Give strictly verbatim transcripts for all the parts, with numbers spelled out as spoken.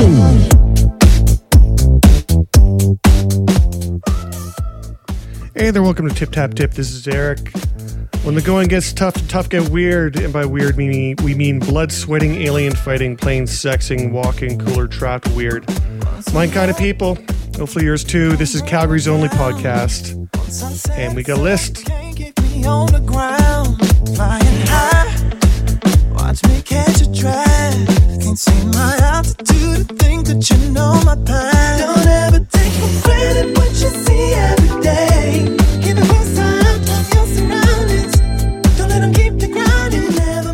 Hey there, welcome to Tip Tap Tip. This is Eric. When the going gets tough, the tough get weird, and by weird we mean, we mean blood sweating, alien fighting, plane sexing, walking, cooler trapped weird. My kind of people, hopefully yours too. This is Calgary's only podcast, and we got a list. On the ground, flying high. Watch me catch a drive. Can't see my altitude. Think that you know my path. Don't ever take for granted what you see every day. Give it more time on your surroundings. Don't let them keep you grounded. Never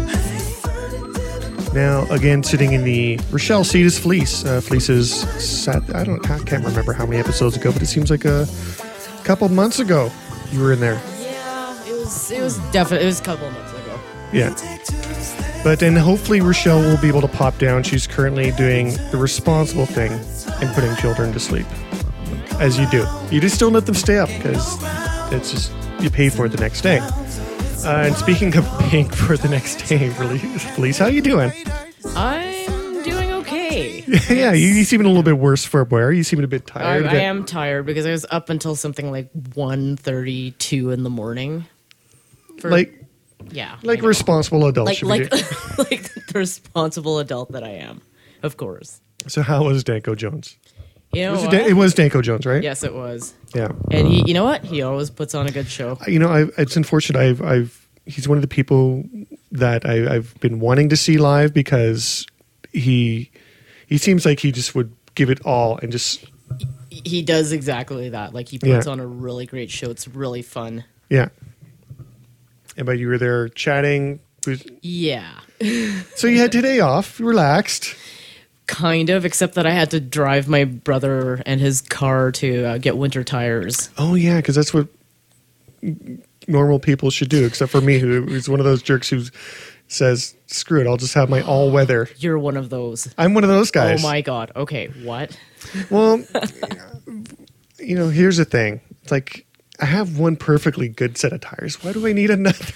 make. Now, again, sitting in the Rochelle seat is Felice. Uh, Felice is sat. I don't. I can't remember how many episodes ago, but it seems like a couple months ago you were in there. It was definitely, it was a couple of months ago. Yeah. But then hopefully Rochelle will be able to pop down. She's currently doing the responsible thing and putting children to sleep. As you do. You just don't let them stay up because it's just, you pay for it the next day. Uh, and speaking of paying for it the next day, Felice, how you doing? I'm doing okay. Yeah, you, you seem a little bit worse for a boy. You seem a bit tired. I, I am tired because I was up until something like one thirty-two in the morning. For, like, yeah, like responsible adults like should like, be like the responsible adult that I am, of course. So how was Danko Jones? You know, it was, what? Dan- it was Danko Jones, right? Yes, it was. Yeah, and he, you know what? He always puts on a good show. You know, I, it's unfortunate. I've, I've, he's one of the people that I, I've been wanting to see live because he, he seems like he just would give it all and just. He does exactly that. Like he puts yeah. on a really great show. It's really fun. Yeah. And but you were there chatting. Yeah. So you had today off. You relaxed. Kind of, except that I had to drive my brother and his car to uh, get winter tires. Oh, yeah, because that's what normal people should do, except for me, who is one of those jerks who says, screw it, I'll just have my all-weather. You're one of those. I'm one of those guys. Oh, my God. Okay, what? Well, you know, here's the thing. It's like, I have one perfectly good set of tires. Why do I need another?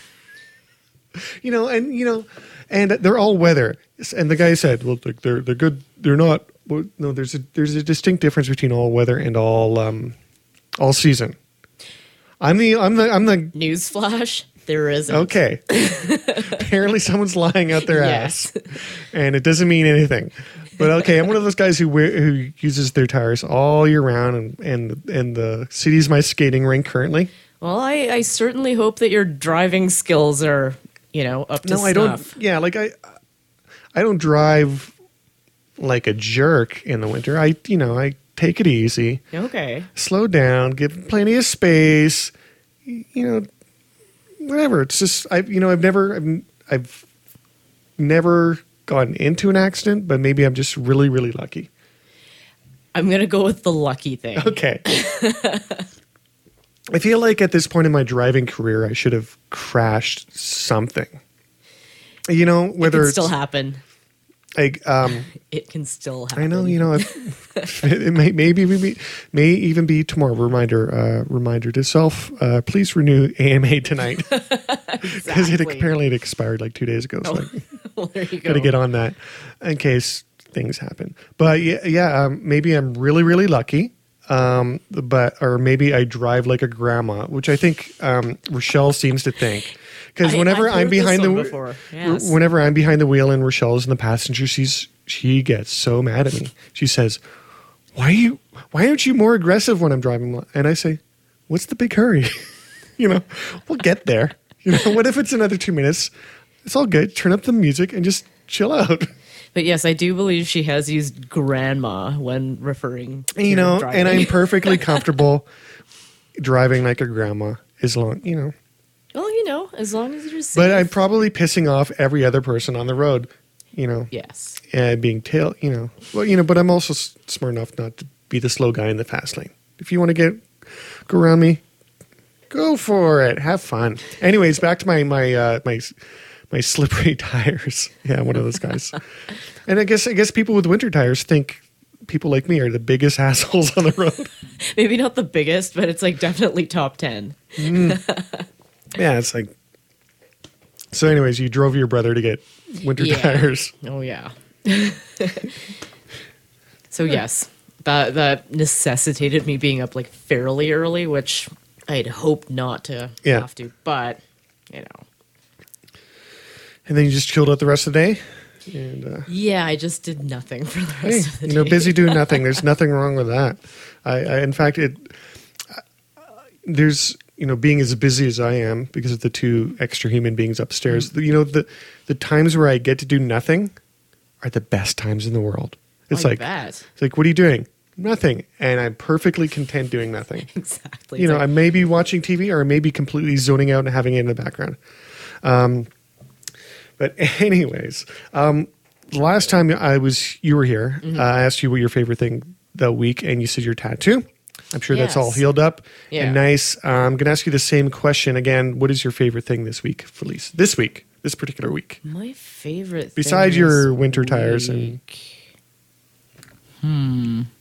You know, and you know, and they're all weather. And the guy said, "Well, they're they're good. They're not. Well, no, there's a there's a distinct difference between all weather and all um, all season." I'm the I'm the I'm the newsflash. There isn't. Okay. Apparently, someone's lying out their yes. ass, and it doesn't mean anything. But okay, I'm one of those guys who wear, who uses their tires all year round, and and and the city's my skating rink currently. Well, I, I certainly hope that your driving skills are, you know, up to no, snuff. I don't. Yeah, like I, I don't drive like a jerk in the winter. I, you know, I take it easy. Okay. Slow down, give plenty of space. You know, whatever. It's just I, you know, I've never, I've, I've never. gotten into an accident, but maybe I'm just really, really lucky. I'm going to go with the lucky thing. Okay. I feel like at this point in my driving career, I should have crashed something. You know, whether it can it's still happen. Like, um, it can still happen. I know, you know, if, it may maybe may, may even be tomorrow. Reminder, uh, reminder to self. Uh, please renew A M A tonight because exactly. it apparently it expired like two days ago. So oh. like, well, there you go. Got to get on that in case things happen. But yeah, yeah um, maybe I'm really, really lucky. Um, but or maybe I drive like a grandma, which I think um, Rochelle seems to think. Because whenever I've I'm behind the before. Yes. whenever I'm behind the wheel and Rochelle's in the passenger, she's she gets so mad at me. She says, "Why are you? Why aren't you more aggressive when I'm driving?" And I say, "What's the big hurry? You know, we'll get there. You know, what if it's another two minutes? It's all good. Turn up the music and just chill out." But yes, I do believe she has used grandma when referring to you know, driving. and I'm perfectly comfortable driving like a grandma as long, you know. Well, you know, as long as you're safe. But I'm probably pissing off every other person on the road, you know. Yes. And being tail, you know. Well, you know, but I'm also s- smart enough not to be the slow guy in the fast lane. If you want to get go around me, go for it. Have fun. Anyways, back to my my uh, my my slippery tires. Yeah, one of those guys. And I guess I guess people with winter tires think people like me are the biggest assholes on the road. Maybe not the biggest, but it's like definitely top ten. Mm. Yeah, it's like. So, anyways, you drove your brother to get winter yeah. tires. Oh yeah. So yes, that that necessitated me being up like fairly early, which I'd hope not to Yeah. have to, but you know. And then you just chilled out the rest of the day. And uh, Yeah, I just did nothing for the rest hey, of the you know, day. busy doing nothing. There's nothing wrong with that. I, I in fact, it uh, there's you know, being as busy as I am because of the two extra human beings upstairs. Mm-hmm. You know, the the times where I get to do nothing are the best times in the world. It's I like bet. it's like, what are you doing? Nothing, and I'm perfectly content doing nothing. Exactly. You It's know, like, I may be watching T V or I may be completely zoning out and having it in the background. Um, but anyways, um, the last time I was, you were here, Mm-hmm. uh, I asked you what your favorite thing the week, and you said your tattoo. I'm sure that's all Yes. healed up Yeah. and nice. Uh, I'm going to ask you the same question again. What is your favorite thing this week, Felice? This week, this particular week. my favorite Besides thing your this winter tires and- week- Hmm.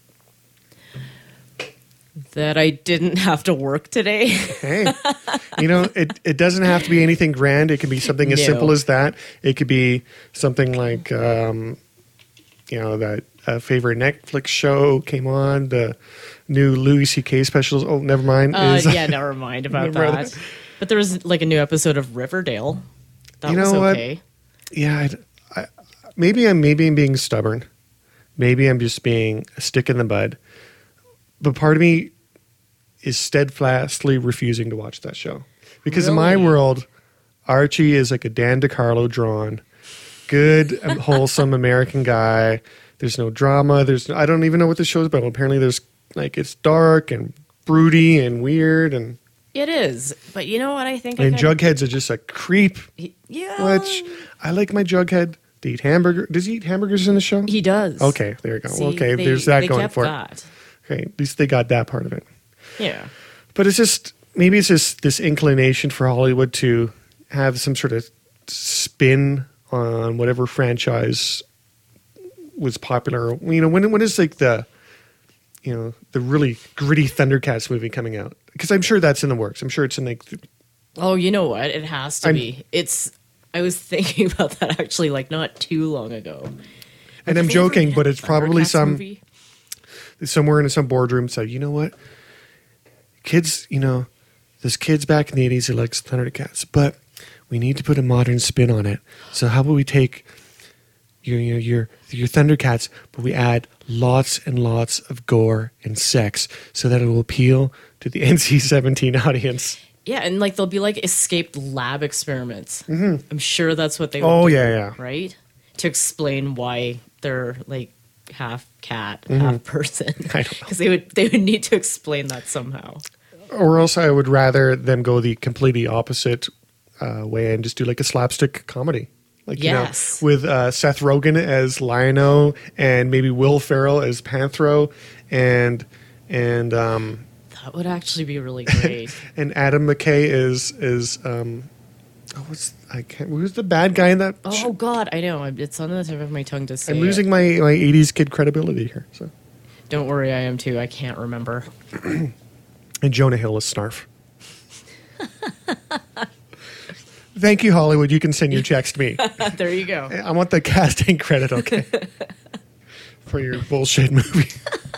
That I didn't have to work today. Hey, you know, it, it doesn't have to be anything grand. It can be something as No. simple as that. It could be something like, um, you know, that uh, favorite Netflix show came on, the new Louis C K specials. Oh, never mind. Uh, Is- yeah, never mind about Never mind. that. But there was like a new episode of Riverdale. That You know was what? okay. yeah, I, I, maybe I'm maybe I'm being stubborn. Maybe I'm just being a stick in the bud. But part of me is steadfastly refusing to watch that show because in my Really? world, Archie is like a Dan DeCarlo drawn, good, um, wholesome American guy. There's no drama. There's I don't even know what the show's about. Apparently, there's like it's dark and broody and weird, and It is. But you know what I think? I and could- Jughead's are just a creep. Yeah. Which I like my Jughead to eat hamburger. Does he eat hamburgers in the show? He does. Okay, there you go. See, okay, they- there's that they going kept for it. that. Okay, at least they got that part of it. Yeah. But it's just maybe it's just this inclination for Hollywood to have some sort of spin on whatever franchise was popular. You know, when when is like the you know the really gritty Thundercats movie coming out? Because I'm sure that's in the works. I'm sure it's in like the, Oh, you know what? It has to I'm- be. It's. I was thinking about that actually, like not too long ago. and I'm joking, but it's probably Thundercats some movie? somewhere in some boardroom said, you know what, kids, you know, there's kids back in the eighties who likes Thundercats, but we need to put a modern spin on it. So how about we take your your your, your Thundercats, but we add lots and lots of gore and sex so that it will appeal to the N C seventeen audience. Yeah, and like they'll be like escaped lab experiments. Mm-hmm. I'm sure that's what they. Would Oh do, yeah, yeah. right? To explain why they're like half cat, half person, Mm-hmm. I don't know. because they would they would need to explain that somehow. Or else I would rather them go the completely opposite uh, way and just do like a slapstick comedy. Like, Yes. you know, with uh, Seth Rogen as Lion-O and maybe Will Ferrell as Panthro and and um, That would actually be really great. and Adam McKay is is um, oh, what's I can't who's the bad guy in that? oh God, I know. I'm- It's on the tip of my tongue to say. I'm it. losing my my eighties kid credibility here. So Don't worry, I am too. I can't remember. and Jonah Hill is Snarf. Thank you, Hollywood. You can send your checks to me. There you go. I want the casting credit, okay, for your bullshit movie.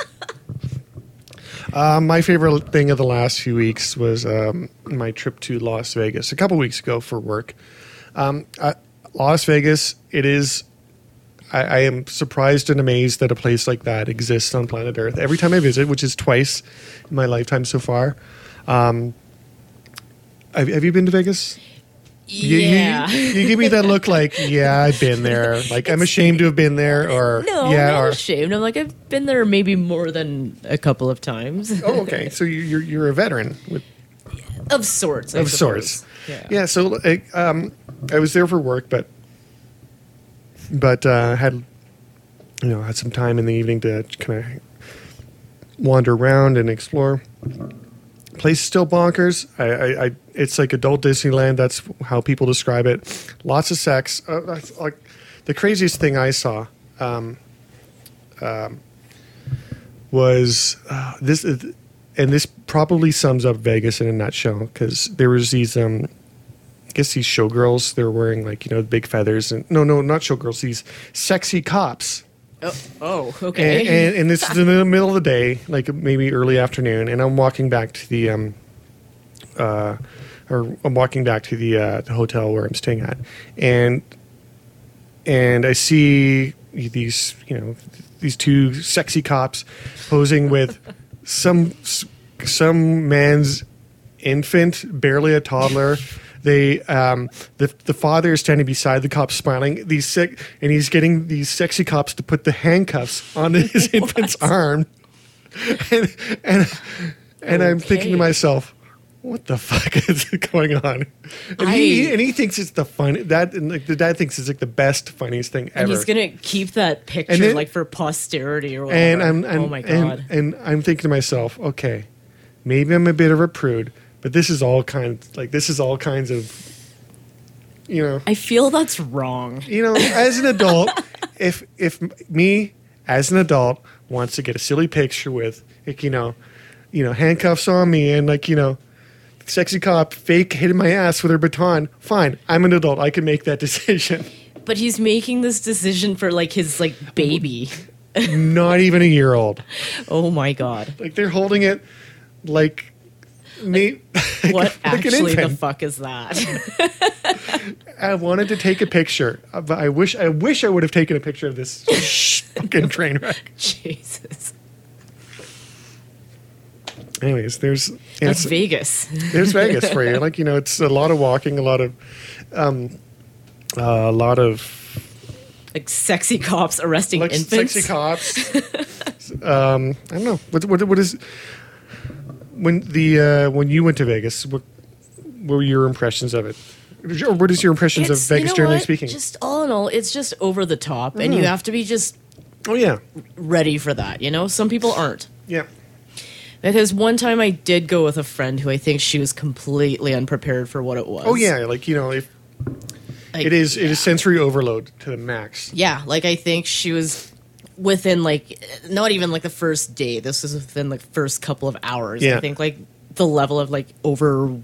uh, my favorite thing of the last few weeks was um, my trip to Las Vegas a couple weeks ago for work. Um, uh, Las Vegas, it is. I, I am surprised and amazed that a place like that exists on planet Earth. Every time I visit, which is twice in my lifetime so far. Um, have, have you been to Vegas? You- you- Yeah. You, you give me that look like, yeah, I've been there. Like, I'm ashamed to have been there, or No, yeah, not or ashamed. I'm like I've been there maybe more than a couple of times. oh, okay. So you- you're you're a veteran with, Of sorts. I of suppose. sorts. Yeah. Yeah. So like, um, I was there for work, but but uh, had you know had some time in the evening to kind of wander around and explore. Place is still bonkers. I, I, I, it's like adult Disneyland. That's how people describe it. Lots of sex. Uh, that's like the craziest thing I saw um, um, was uh, this, uh, and this probably sums up Vegas in a nutshell. Because there was these, um, I guess these showgirls. They were wearing like you know big feathers and no, no, not showgirls. These sexy cops. Oh, oh okay. And, and, and this is in the middle of the day, like maybe early afternoon, and I'm walking back to the um, uh, or I'm walking back to the uh, the hotel where I'm staying at, and and I see these, you know, these two sexy cops posing with some some man's infant, barely a toddler. They um, the the father is standing beside the cop, smiling. These sick, and he's getting these sexy cops to put the handcuffs on his infant's arm, and and and I'm thinking to Okay. myself, what the fuck is going on? And he I- and he thinks it's the fun that and like the dad thinks it's like the best funniest thing ever. And he's gonna keep that picture And then- like for posterity or whatever. and I'm, I'm oh my and- god. And, I'm thinking to myself, okay, maybe I'm a bit of a prude, but this is all kinds like this is all kinds of, you know, I feel that's wrong. you know, as an adult, if if me as an adult wants to get a silly picture with, like, you know, you know, handcuffs on me and like, you know, sexy cop fake hitting my ass with her baton, fine, I'm an adult, I can make that decision. But he's making this decision for like his like baby. Not even a year old. Oh my god. Like they're holding it like me. What like an actually the infant. fuck is that? I wanted to take a picture, uh, but I wish I wish I would have taken a picture of this fucking train wreck. Jesus. Anyways, there's That's it's, Vegas. there's Vegas for you. Like, you know, it's a lot of walking, a lot of um, uh, a lot of Like sexy cops arresting like infants. sexy cops. um, I don't know what what what is when the uh, when you went to Vegas. What, what were your impressions of it? Or what is your impressions It's- of you Vegas, know generally what? speaking? Just all in all, it's just over the top, and you have to be just oh yeah, ready for that. You know, some people aren't. yeah. Because one time I did go with a friend who I think she was completely unprepared for what it was. Oh yeah, like, you know, if Like, it is it yeah. is sensory overload to the max. Yeah, like I think she was within like not even like the first day. This was within like first couple of hours. Yeah. I think like the level of like overwhelmment.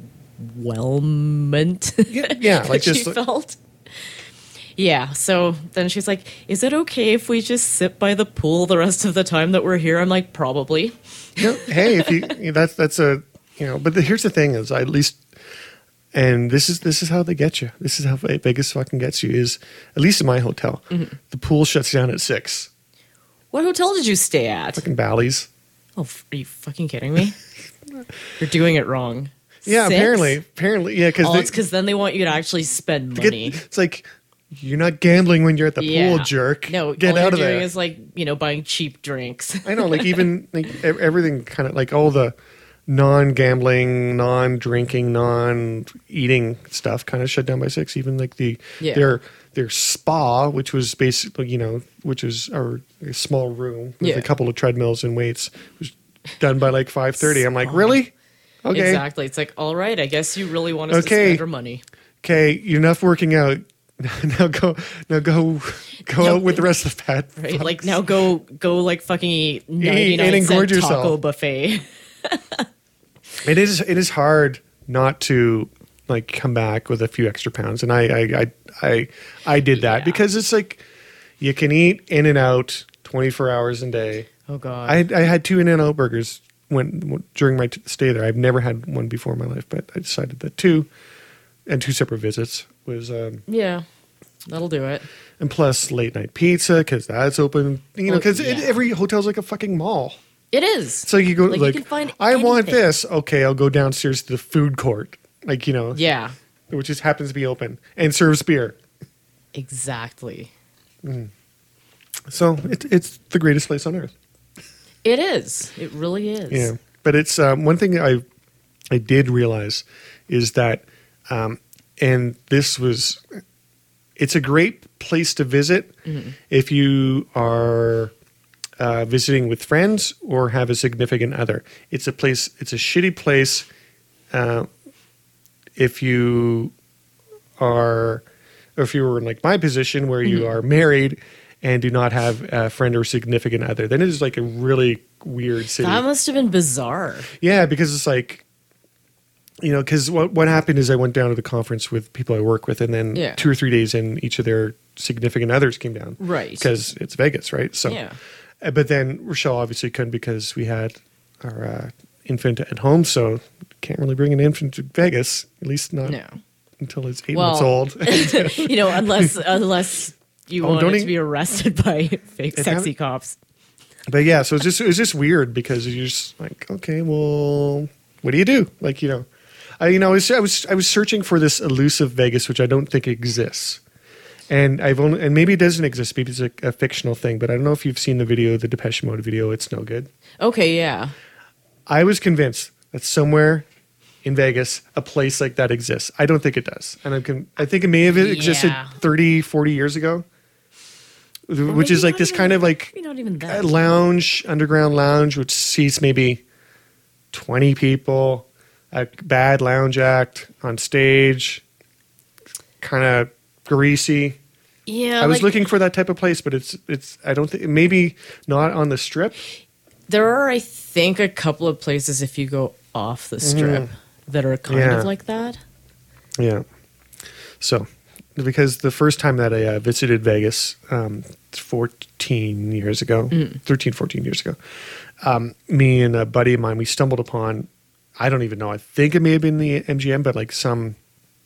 Yeah, yeah, like that she just like- felt. Yeah, so then she's like, "Is it okay if we just sit by the pool the rest of the time that we're here?" I'm like, "Probably." You know, hey, if you, you know, that's that's a you know, but the, here's the thing: is I at least, and this is this is how they get you. This is how Vegas fucking gets you. Is at least in my hotel, Mm-hmm. the pool shuts down at six. What hotel did you stay at? Fucking Bally's. Oh, f- are you fucking kidding me? You're doing it wrong. Yeah, Six? apparently, apparently, yeah, because Oh, it's because then they want you to actually spend money. it's like you're not gambling when you're at the Yeah. pool, jerk. No, get all out of you're there. doing is like, you know, buying cheap drinks. I know, like even like e- everything kind of like all the non-gambling, non-drinking, non-eating stuff kind of shut down by six. Even like the Yeah. their their spa, which was basically, you know, which is our a small room with Yeah. a couple of treadmills and weights, was done by like five thirty. I'm like, Spa. really? Okay, Exactly. It's like, all right, I guess you really want us to Okay. spend our money. okay, you're enough working out. Now go, now go, go Now- out with the rest of the fat. Right? Like now go go like fucking eat ninety-nine and cent engorge taco yourself. buffet. It is it is hard not to like come back with a few extra pounds, and I I I I, I did that Yeah. because it's like you can eat in and out twenty-four hours a day. Oh god. I I had two in and out burgers when during my t- stay there. I've never had one before in my life, but I decided that two and two separate visits was um, yeah. That'll do it. and plus late night pizza because that's open. You know, Oh, because yeah. every hotel's like a fucking mall. It is. So you go Like, like, you can find I want anything. this. Okay, I'll go downstairs to the food court. Like, you know, Yeah. which just happens to be open and serves beer. Exactly. So it, it's the greatest place on earth. It is. It really is. Yeah, but it's um, one thing I I did realize is that, um, and this was, it's a great place to visit if you are uh, visiting with friends or have a significant other. It's a place. It's a shitty place uh, if you are, or if you were in like my position where you are married and do not have a friend or significant other. Then it is like a really weird city. That must have been bizarre. Yeah, because it's like, you know, because what what happened is I went down to the conference with people I work with, and then Yeah. two or three days in, each of their significant others came down. Right. Because it's Vegas, right? So, Yeah. uh, but then Rochelle obviously couldn't because we had our uh, infant at home, so can't really bring an infant to Vegas, at least not No. until it's eight Well, months old. You know, unless unless you Oh, want don't it e- to be arrested by fake It sexy haven't- cops. But yeah, so it's just it was just weird because you're just like, okay, well, what do you do? Like, you know, I you know I was I was I was searching for this elusive Vegas, which I don't think exists, and I've only and maybe it doesn't exist. Maybe it's a, a fictional thing, but I don't know if you've seen the video, the Depeche Mode video. It's no good. Okay, yeah. I was convinced that somewhere in Vegas, a place like that exists. I don't think it does, and I'm con- I think it may have existed Yeah. thirty, forty years ago, which maybe is like not this even- kind of like Maybe not even a that. lounge, underground lounge, which seats maybe twenty people, a bad lounge act on stage, kind of greasy. Yeah, I was like, looking for that type of place, but it's it's I don't think maybe not on the strip. there are, I think, a couple of places if you go off the strip that are kind Mm-hmm. Yeah. of like that. Yeah. So, because the first time that I uh, visited Vegas, um, fourteen years ago, thirteen, fourteen years ago, um, me and a buddy of mine, we stumbled upon, I don't even know, I think it may have been the M G M, but like some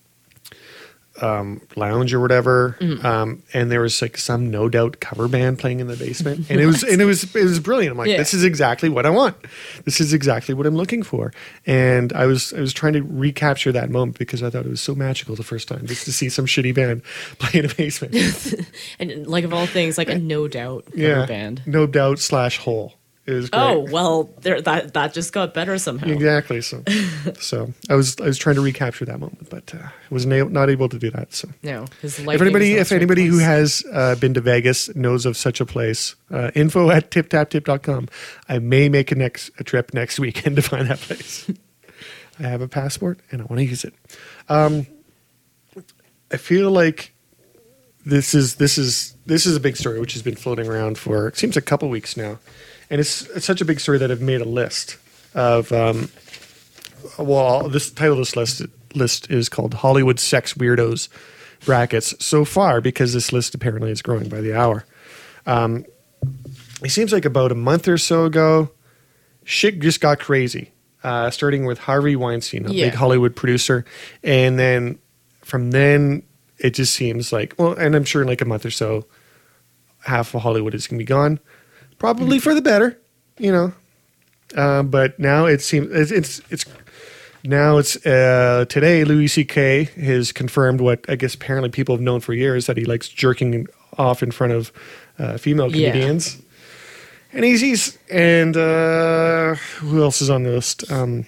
um, lounge or whatever. Um, and there was like some No Doubt cover band playing in the basement. And it was, and it was, it was brilliant. I'm like, Yeah. this is exactly what I want. This is exactly what I'm looking for. And I was, I was trying to recapture that moment because I thought it was so magical the first time just to see some shitty band play in a basement. And like of all things, like a No Doubt cover yeah. band. No Doubt slash Hole. It was great. Oh well, there that that just got better somehow. Exactly. So, so I was I was trying to recapture that moment, but uh, I was na- not able to do that. So, No, because if anybody if anybody who has uh, been to Vegas knows of such a place, uh, info at tip tap tip dot com. I may make a next a trip next weekend to find that place. I have a passport and I want to use it. Um, I feel like this is this is this is a big story which has been floating around for it seems a couple weeks now. And it's, it's such a big story that I've made a list of, um, well, this title of this list, list is called Hollywood Sex Weirdos brackets so far because this list apparently is growing by the hour. Um, it seems like about a month or so ago, shit just got crazy, uh, starting with Harvey Weinstein, a Yeah. big Hollywood producer. And then from then, it just seems like, well, and I'm sure in like a month or so, half of Hollywood is going to be gone. Probably for the better, you know. Um, but now it seems it's it's, it's now it's uh, today. Louis C K has confirmed what I guess apparently people have known for years that he likes jerking off in front of uh, female Yeah. comedians. And he's, he's and uh, who else is on the list? Um,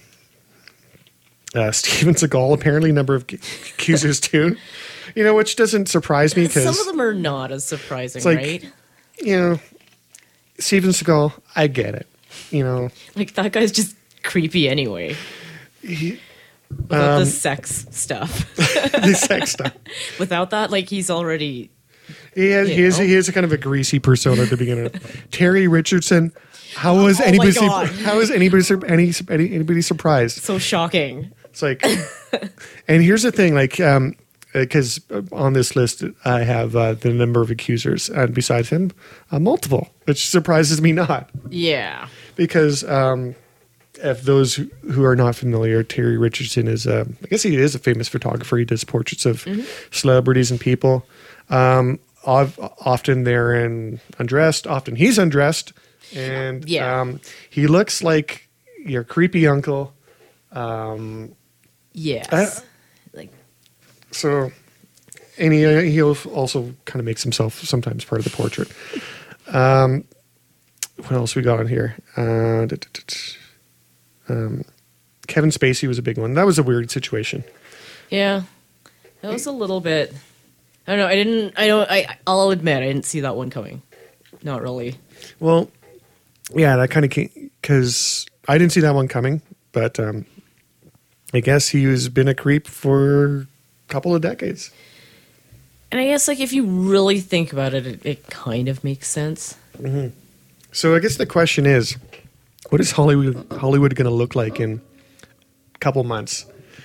uh, Steven Seagal apparently number of accusers too. You know, which doesn't surprise me because Some of them are not as surprising, it's like, right? you know, Steven Seagal, I get it. You know, Like that guy's just creepy anyway. he, Without Um, the sex stuff. the sex stuff. Without that, like he's already He has, he You has, know? he has a kind of a greasy persona at the beginning. Terry Richardson. How was Oh my anybody? God. How was anybody? sur- Any, any anybody surprised? so shocking. It's like, and here's the thing, like, um, because on this list I have uh, the number of accusers, and besides him, uh, multiple, which surprises me not. Yeah. Because um, if those who- who are not familiar, Terry Richardson is, a, I guess he is a famous photographer. He does portraits of celebrities and people. Um, of, often they're in undressed. Often he's undressed, and Yeah. um, he looks like your creepy uncle. Um, Yes. Uh, like so, and he uh, he also kind of makes himself sometimes part of the portrait. Um, what else we got on here? Uh, da- da- da- da. Um, Kevin Spacey was a big one. That was a weird situation. yeah. That was a little bit I don't know, I didn't I don't I I'll admit I didn't see that one coming. Not really. Well, yeah, that kind of came because I didn't see that one coming, but um, I guess he has been a creep for a couple of decades. And I guess like if you really think about it, it, it kind of makes sense. So I guess the question is, what is Hollywood Hollywood going to look like in a couple months?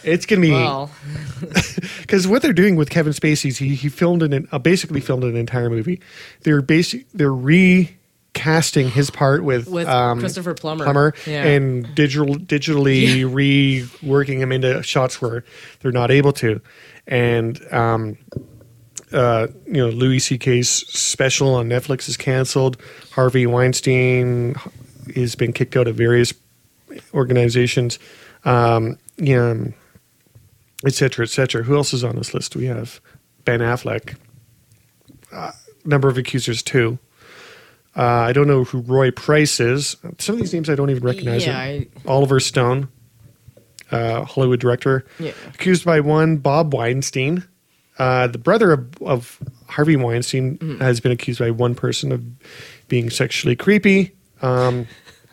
It's gonna be Well, because what they're doing with Kevin Spacey is he he filmed an uh, basically filmed an entire movie. They're basic they're recasting his part with with um, Christopher Plummer. Plummer Yeah. and digital digitally reworking him into shots where they're not able to, and um, uh, you know Louis C K's special on Netflix is canceled. Harvey Weinstein has been kicked out of various organizations. Um, yeah. Et cetera, et cetera. Who else is on this list? We have Ben Affleck. Uh, number of accusers, too. Uh, I don't know who Roy Price is. Some of these names I don't even recognize. Yeah, it. I- Oliver Stone, uh, Hollywood director. Yeah. Accused by one, Bob Weinstein. Uh, the brother of, of Harvey Weinstein Mm-hmm. has been accused by one person of being sexually creepy. Um,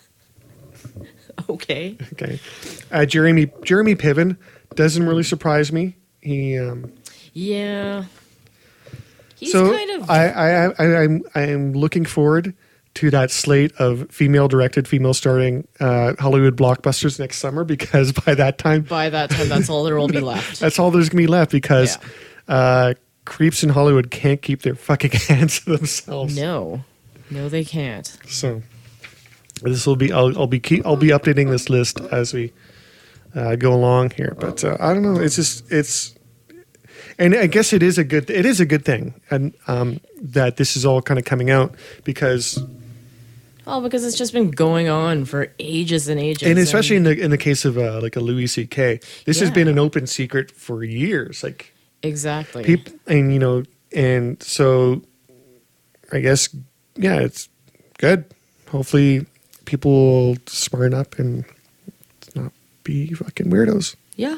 Okay. okay. Uh, Jeremy Jeremy Piven doesn't really surprise me. He um, Yeah. He's so kind of. I, I, I, I'm I'm looking forward to that slate of female directed, female starring uh, Hollywood blockbusters next summer because by that time, by that time, that's all there will be left. that's all there's gonna be left because uh, creeps in Hollywood can't keep their fucking hands to themselves. No. No, they can't. So this will be I'll, I'll be keep I'll be updating this list as we uh, go along here. But uh, I don't know. It's just it's. And I guess it is a good it is a good thing, and um, that this is all kind of coming out because, Oh, because it's just been going on for ages and ages. and especially in the in the case of uh, like a Louis C K, this has Yeah. been an open secret for years. Like Exactly. people, and you know, and so I guess yeah, it's good. Hopefully, people will smarten up and not be fucking weirdos. Yeah.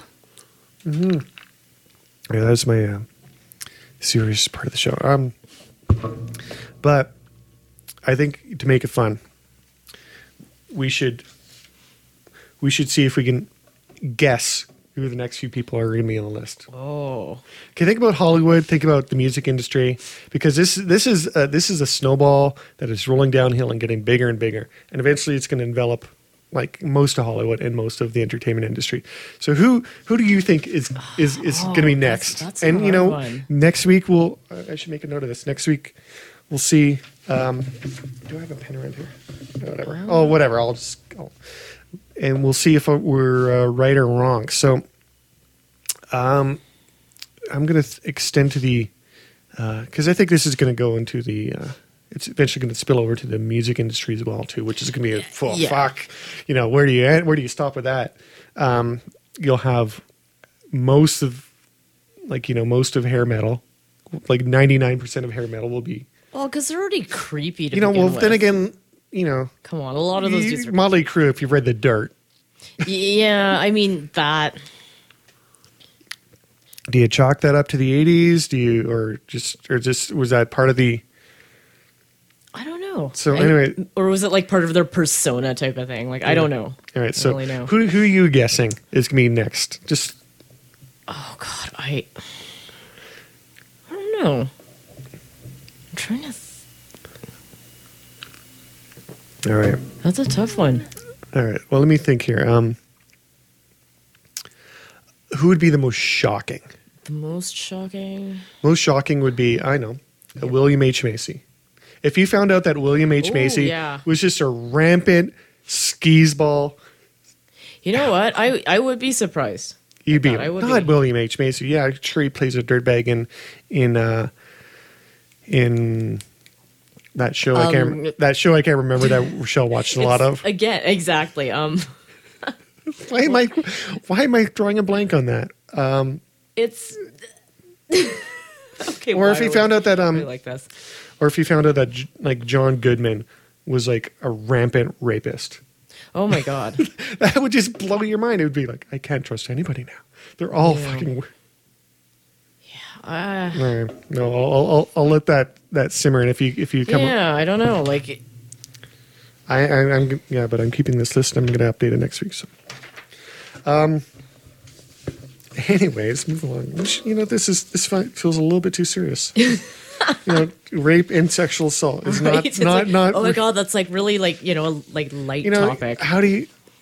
Yeah, that's my uh, serious part of the show. Um, but I think to make it fun, we should we should see if we can guess who the next few people are going to be on the list. Oh. Okay, think about Hollywood. Think about the music industry, because this this is uh, this is a snowball that is rolling downhill and getting bigger and bigger, and eventually it's going to envelop like most of Hollywood and most of the entertainment industry. So who who do you think is is is Oh, going to be that's- next? that's a and you hard know, one. next week we'll. I should make a note of this. Next week we'll see. Um, do I have a pen around here? No, whatever. Oh, whatever. I'll just. I'll, and we'll see if we're uh, right or wrong. So, um, I'm going to th- extend to the because I think this is going to go into the. Uh, it's eventually going to spill over to the music industry as well too, which is going to be a full Yeah. fuck. You know, where do you end, where do you stop with that? Um, you'll have most of, like you know, most of hair metal, like ninety-nine percent of hair metal will be. Well, because they're already creepy to You know, begin well with. then again, you know, Come on, a lot of those you- dudes are. Motley Crue. If you've read The Dirt, Yeah, I mean, that. do you chalk that up to the eighties? Do you, or just, or just was that part of the? I don't know. So I- anyway- or was it like part of their persona type of thing? Like, I don't know. All right, I so don't really know. who who are you guessing is going to be next? Just Oh God, I. I don't know. I'm trying to. Th- all right, That's a tough one. all right. Well, let me think here. Um, who would be the most shocking? The most shocking. Most shocking would be I know, uh, William H Macy. If you found out that William H Ooh, Macy yeah. was just a rampant skis ball, You know what? I I would be surprised. you'd be God, I would not be. William H Macy. Yeah, I'm sure he plays a dirtbag in in uh, in that show. I Um, can't that show I can't remember that Rochelle watched a lot It's- of. Again, exactly. Um, Why am I why am I drawing a blank on that? Um, it's. okay. or if he found out that I um, like this. or if he found out that J- like John Goodman was like a rampant rapist. Oh my God. That would just blow your mind. It would be like, I can't trust anybody now. They're all Yeah. fucking. Uh, All right. No, I'll, I'll I'll let that that simmer. And if you if you come, yeah, I don't know. Like, I, I I'm yeah, but I'm keeping this list. I'm going to update it next week. So, um. Anyways, move along. We should- You know, this is this fi- feels a little bit too serious. You know, rape and sexual assault is right? not It's not like, not. oh my God, that's like really like you know like light You know, topic. how do you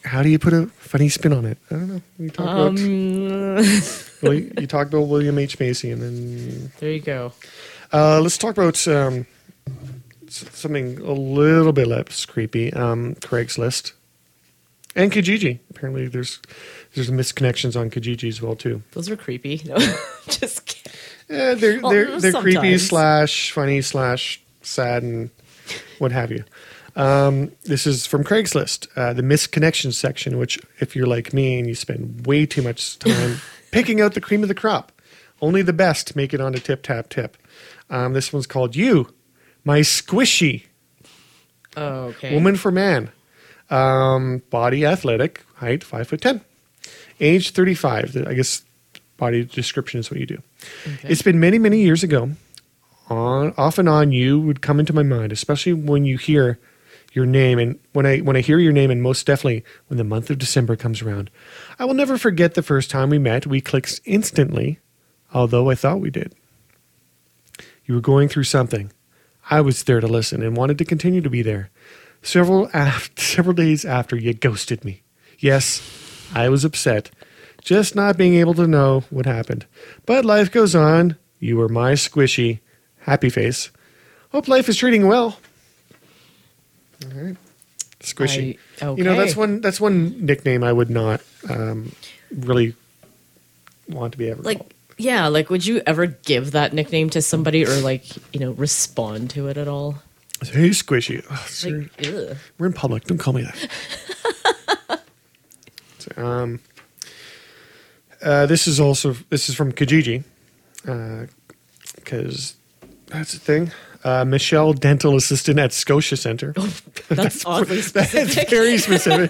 how do you put a funny spin on it? I don't know. We talk about Um, well, you, you talked about William H Macy, and then there you go. uh, let's talk about um, s- something a little bit less creepy. Um, Craigslist and Kijiji. Apparently, there's there's misconnections on Kijiji as well too. Those are creepy. No, just kidding. Yeah, they're Well, they're they're creepy sometimes. slash funny slash sad and what have you. Um, this is from Craigslist, uh, the misconnections section. Which, if you're like me and you spend way too much time picking out the cream of the crop, only the best make it onto Tip Tap Tip. Um, this one's called "You, My Squishy Oh, okay. Woman for Man." Um, body athletic, height five foot ten, age thirty five. I guess body description is what you do. Okay. It's been many, many years ago. On off and on, you would come into my mind, especially when you hear your name, and when I when I hear your name, and most definitely when the month of December comes around. I will never forget the first time we met. We clicked instantly, although I thought we did. You were going through something. I was there to listen and wanted to continue to be there. Several af- several days after, you ghosted me. Yes, I was upset, just not being able to know what happened. But life goes on. You were my squishy happy face. Hope life is treating you well. All right, squishy. I- You know, that's okay. one. That's one nickname I would not um, really want to be ever Like, called. yeah, like, would you ever give that nickname to somebody or, like, you know, respond to it at all? Hey, squishy. Oh, sir, Like, ugh. we're in public. Don't call me that. So, um, uh, this is also this is from Kijiji, because that's the thing. Uh, Michelle, dental assistant at Scotia Center. That's oddly That's specific. very specific.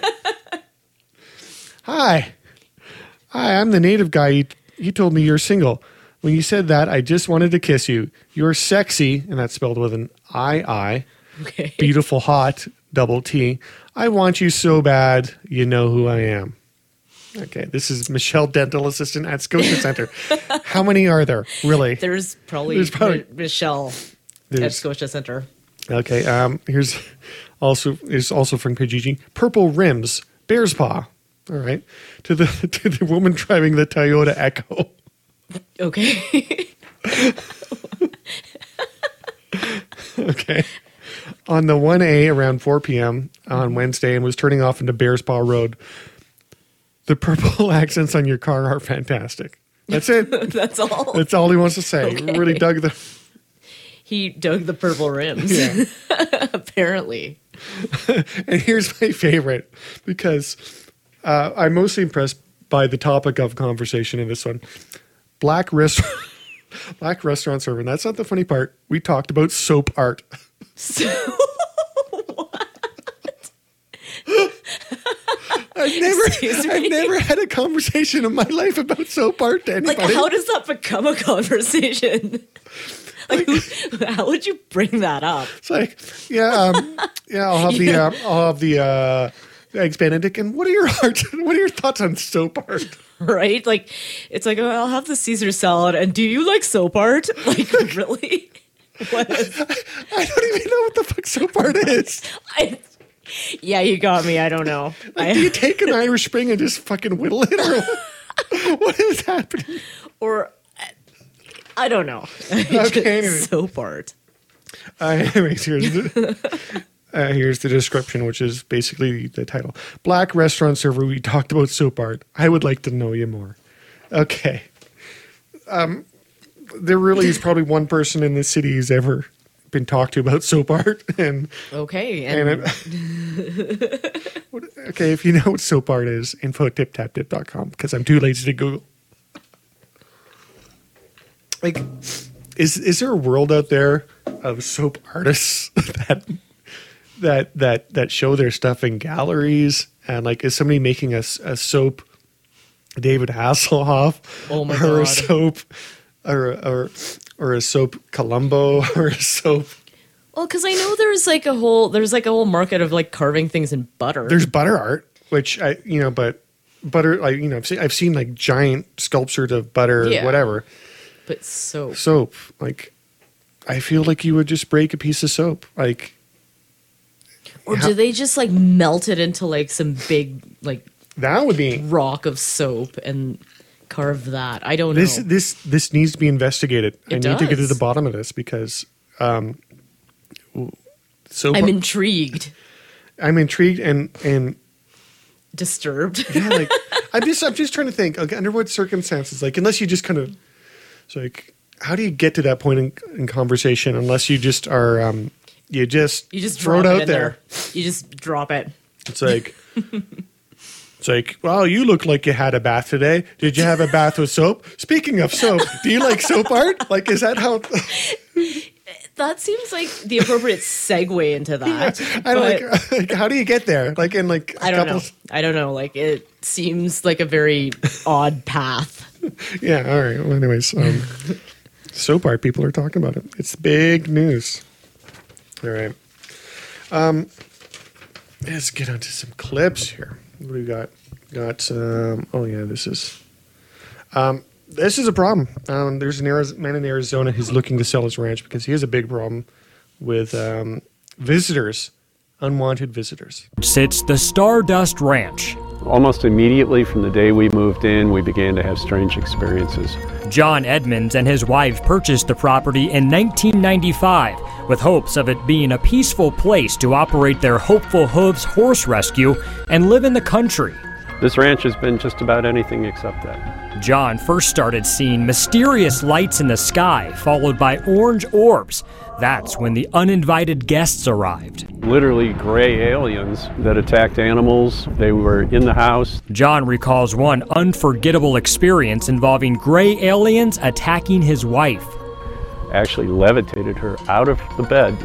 Hi, hi. I'm the native guy. You, you told me you're single. When you said that, I just wanted to kiss you. You're sexy, and that's spelled with an I I. Okay. Beautiful, hot, double T. I want you so bad, you know who I am. Okay, this is Michelle, dental assistant at Scotia Center. How many are there, really? There's probably, There's probably- Mi- Michelle at There's- Scotia Center. Okay, um, here's also is also from Kijiji. Purple rims, bear's paw. All right, to the to the woman driving the Toyota Echo. Okay. Okay, on the one A around four p.m. on Wednesday, and was turning off into Bear's Paw Road. The purple accents on your car are fantastic. That's it. That's all. That's all he wants to say. Okay. Really dug the. He dug the purple rims. Yeah. Apparently. And here's my favorite, because uh, I'm mostly impressed by the topic of conversation in this one. Black restaurant, black restaurant server. And that's not the funny part. We talked about soap art. So, I've never, Excuse me? I've never had a conversation in my life about soap art to like, anybody. how does that become a conversation? Like, who, how would you bring that up? It's like, yeah, um, yeah. I'll have the, Yeah. uh, I'll have the uh, eggs Benedict. And what are your art? What are your thoughts on soap art? Right? Like, it's like, oh, I'll have the Caesar salad. And do you like soap art? Like, really? What is, I don't even know what the fuck soap art is. I, yeah, you got me. I don't know. Like, do you I, take an Irish Spring and just fucking whittle it, or what is happening? or, I don't know. Okay, anyway. Soap art. Uh, anyways, here's the, uh, here's the description, which is basically the title. Black restaurant server, we talked about soap art. I would like to know you more. Okay. Um, there really is probably one person in this city who's ever been talked to about soap art. And, Okay. and And, it, what- okay, if you know what soap art is, info at tip tap tip dot com, because I'm too lazy to Google. Like, is is there a world out there of soap artists that that that that show their stuff in galleries? And like, is somebody making a, s- a soap David Hasselhoff, Oh my or a God. soap, or or or a soap Columbo, or a soap? well, because I know there's like a whole, there's like a whole market of like carving things in butter. There's butter art, which I you know, but butter, like, you know, I've seen, I've seen like giant sculptures of butter, Yeah. whatever. but soap. Soap, like, I feel like you would just break a piece of soap, like. Or how- do they just like melt it into like some big like That would be rock of soap and carve that. I don't this. know. This this needs to be investigated. I It need to get to does. the bottom of this because, um, so I'm intrigued, I'm intrigued and and disturbed. yeah, like I'm just I'm just trying to think. Okay, under what circumstances? Like, unless you just kind of, it's like, how do you get to that point in, in conversation? Unless you just are, um, you just You just throw drop it it out in there. there. You just drop it. It's like, it's like, well, you look like you had a bath today. Did you have a bath with soap? Speaking of soap, do you like soap art? Like, is that how? That seems like the appropriate segue into that. I don't but like, like. How do you get there? Like in like a I don't couple. know. I don't know. Like it seems like a very odd path. Yeah. All right. Well, anyways, um, soap art. People are talking about it. It's big news. All right. Um, let's get onto some clips here. What do we got? Got. Um, oh yeah, this is. Um, this is a problem. Um, there's an Ariz- man in Arizona who's looking to sell his ranch because he has a big problem with um, visitors, unwanted visitors. Sits the Stardust Ranch. Almost immediately from the day we moved in, we began to have strange experiences. John Edmonds and his wife purchased the property in nineteen ninety-five with hopes of it being a peaceful place to operate their Hopeful Hooves horse rescue and live in the country. This ranch has been just about anything except that. John first started seeing mysterious lights in the sky, followed by orange orbs. That's when the uninvited guests arrived. Literally gray aliens that attacked animals. They were in the house. John recalls one unforgettable experience involving gray aliens attacking his wife. Actually levitated her out of the bed.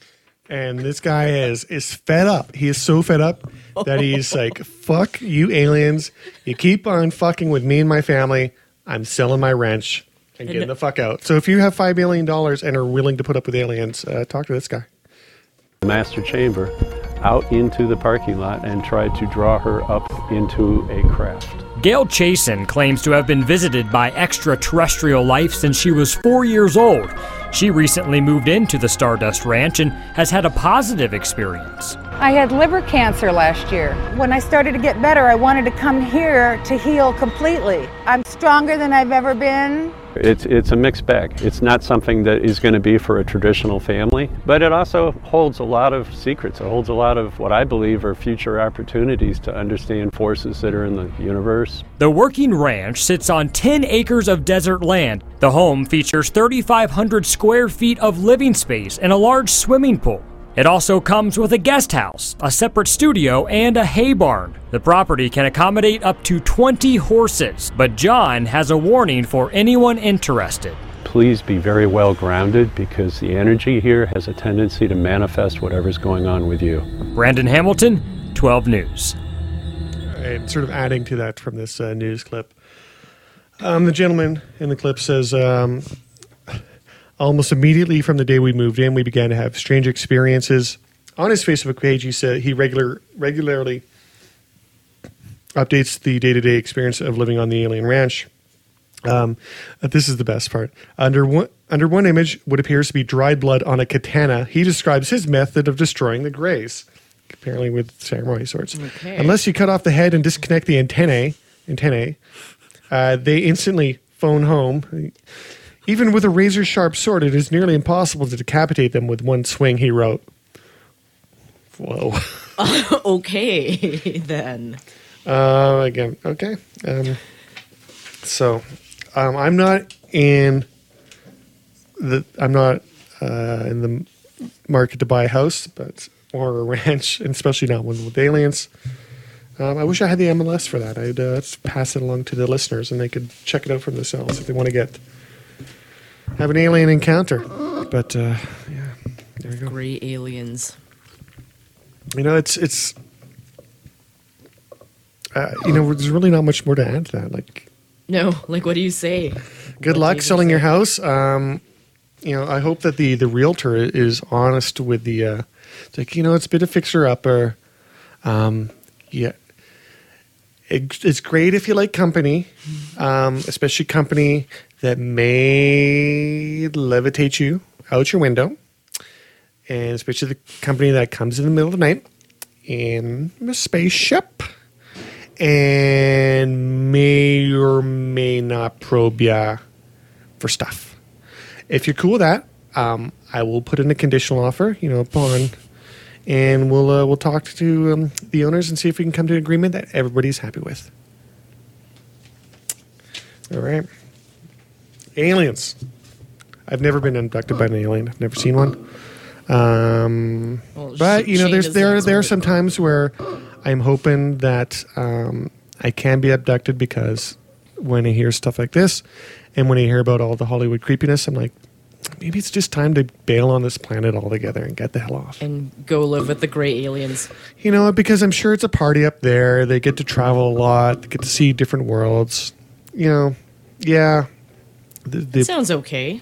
And this guy is is fed up. He is so fed up that he's like, fuck you aliens. You keep on fucking with me and my family. I'm selling my ranch and getting the fuck out. So if you have five million dollars and are willing to put up with aliens, uh, talk to this guy. The master chamber out into the parking lot and tried to draw her up into a craft. Gail Chasen claims to have been visited by extraterrestrial life since she was four years old. She recently moved into the Stardust Ranch and has had a positive experience. I had liver cancer last year. When I started to get better, I wanted to come here to heal completely. I'm stronger than I've ever been. It's it's a mixed bag. It's not something that is going to be for a traditional family, but it also holds a lot of secrets. It holds a lot of what I believe are future opportunities to understand forces that are in the universe. The working ranch sits on ten acres of desert land. The home features thirty-five hundred square feet of living space and a large swimming pool. It also comes with a guest house, a separate studio, and a hay barn. The property can accommodate up to twenty horses, but John has a warning for anyone interested. Please be very well grounded because the energy here has a tendency to manifest whatever's going on with you. Brandon Hamilton, twelve News. And sort of adding to that from this uh, news clip, um, the gentleman in the clip says, um, almost immediately from the day we moved in, we began to have strange experiences. On his Facebook page, he said he regular regularly updates the day-to-day experience of living on the alien ranch. Um, this is the best part. Under one, under one image, what appears to be dried blood on a katana, he describes his method of destroying the grays, apparently with samurai swords. Okay. Unless you cut off the head and disconnect the antennae, antennae uh, they instantly phone home. Even with a razor-sharp sword, it is nearly impossible to decapitate them with one swing, he wrote. Whoa. Okay, then. Uh, again, okay. Um, so, um, I'm not in the. I'm not uh, in the market to buy a house, but or a ranch, and especially not one with aliens. Um, I wish I had the M L S for that. I'd uh, just pass it along to the listeners, and they could check it out for themselves if they want to get have an alien encounter. But uh, yeah, there you go. Gray aliens. You know, it's it's. Uh, you know, there's really not much more to add to that. Like, No, like what do you say? good What luck do you selling say? your house. Um, you know, I hope that the the realtor is honest with the. Uh, it's like, you know, it's a bit of fixer upper. Um, yeah, it, it's great if you like company, um, especially company that may levitate you out your window, and especially the company that comes in the middle of the night in a spaceship. and may or may not probe you for stuff. If you're cool with that, um, I will put in a conditional offer, you know, upon, and we'll uh, we'll talk to um, the owners and see if we can come to an agreement that everybody's happy with. All right. Aliens. I've never been abducted by an alien. I've never seen one. Um, Well, but you know, Shane there's is there the there are expert. some times where I'm hoping that um, I can be abducted, because when I hear stuff like this, and when I hear about all the Hollywood creepiness, I'm like, maybe it's just time to bail on this planet altogether and get the hell off. And go live with the gray aliens. You know, because I'm sure it's a party up there. They get to travel a lot. They get to see different worlds. You know, yeah. The, the, Sounds okay.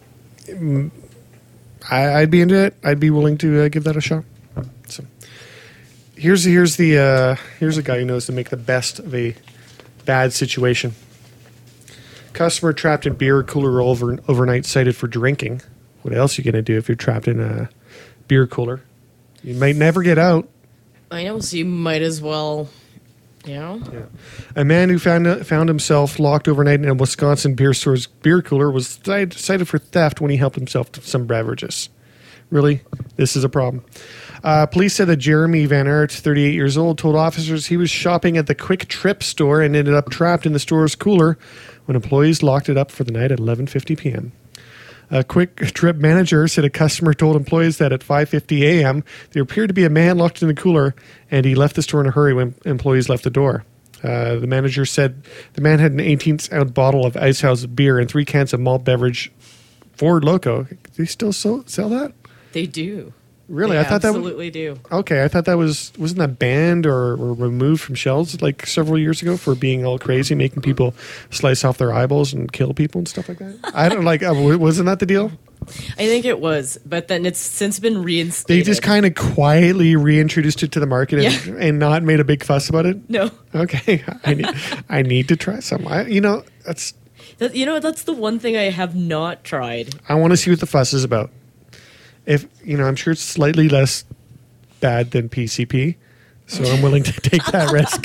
I, I'd be into it. I'd be willing to uh, give that a shot. So here's here's the uh, here's a guy who knows to make the best of a bad situation. Customer trapped in beer cooler over, overnight, cited for drinking. What else are you gonna do if you're trapped in a beer cooler? You might never get out. I know, so you might as well, you know? Yeah. A man who found found himself locked overnight in a Wisconsin beer store's beer cooler was cited cited for theft when he helped himself to some beverages. Really? This is a problem. Uh, police said that Jeremy Van Aert, thirty-eight years old, told officers he was shopping at the Quick Trip store and ended up trapped in the store's cooler when employees locked it up for the night at eleven fifty p.m. A Quick Trip manager said a customer told employees that at five fifty a.m. there appeared to be a man locked in the cooler, and he left the store in a hurry when employees left the door. Uh, the manager said the man had an eighteen-ounce bottle of Ice House beer and three cans of malt beverage Ford Loco. Do they still sell, sell that? They do. Really? They I thought that was... absolutely do. Okay, I thought that was... Wasn't that banned or, or removed from shelves like several years ago for being all crazy, making people slice off their eyeballs and kill people and stuff like that? I don't like... Uh, wasn't that the deal? I think it was, but then it's since been They reinstated. just kind of quietly reintroduced it to the market and, Yeah. and not made a big fuss about it? No. Okay, I need, I need to try some. I, you know, that's... That, you know, that's the one thing I have not tried. I want to see what the fuss is about. If you know, I'm sure it's slightly less bad than P C P, so I'm willing to take that risk.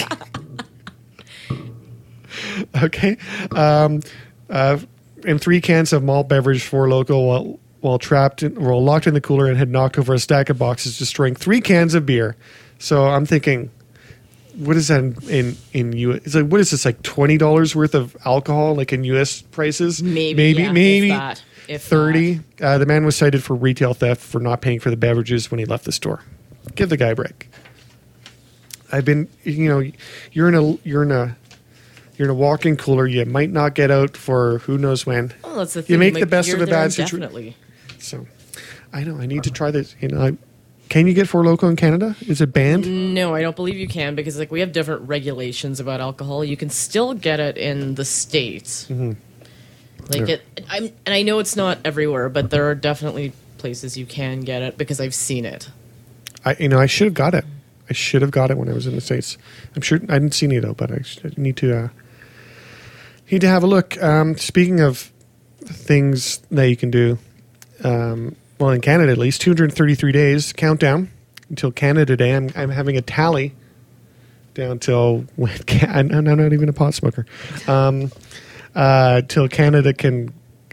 Okay, um, uh, and three cans of malt beverage for local while while trapped in, while locked in the cooler and had knocked over a stack of boxes, destroying three cans of beer. So I'm thinking, what is that in in, in U S? It's like, what is this, like twenty dollars worth of alcohol, like in U S prices? Maybe, maybe, yeah, if maybe. that, if thirty. Uh, the man was cited for retail theft for not paying for the beverages when he left the store. Give the guy a break. I've been, you know, you're in a you're in a you're in a walk-in cooler. You might not get out for who knows when. Oh, that's the thing. You make like, the best you're of a there bad situation. indefinitely. So, I know I need to try this. You know, I, can you get Four Loko in Canada? Is it banned? No, I don't believe you can because like we have different regulations about alcohol. You can still get it in the States. Mm-hmm. Like Yeah. it, I'm, and I know it's not everywhere, but there are definitely places you can get it because I've seen it. I you know I should have got it. I should have got it when I was in the States. I'm sure I didn't see any though, but I should- need to uh, need to have a look. Um, speaking of things that you can do, um, well, in Canada at least, two hundred thirty-three days countdown until Canada Day. I'm I'm having a tally down till when can, I'm not even a pot smoker. Um, uh, till Canada can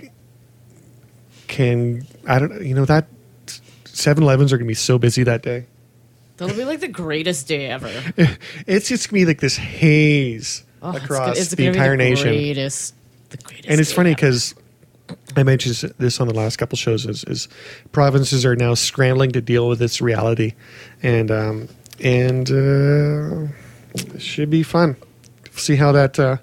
can I don't you know that seven elevens are going to be so busy that day. That'll be like the greatest day ever. It's just going to be like this haze Oh, it's across gonna- it's the gonna be entire the nation. Greatest, the greatest. And it's day funny ever. because I mentioned this on the last couple shows is, is provinces are now scrambling to deal with this reality, and um, and uh, it should be fun. See how that. Uh,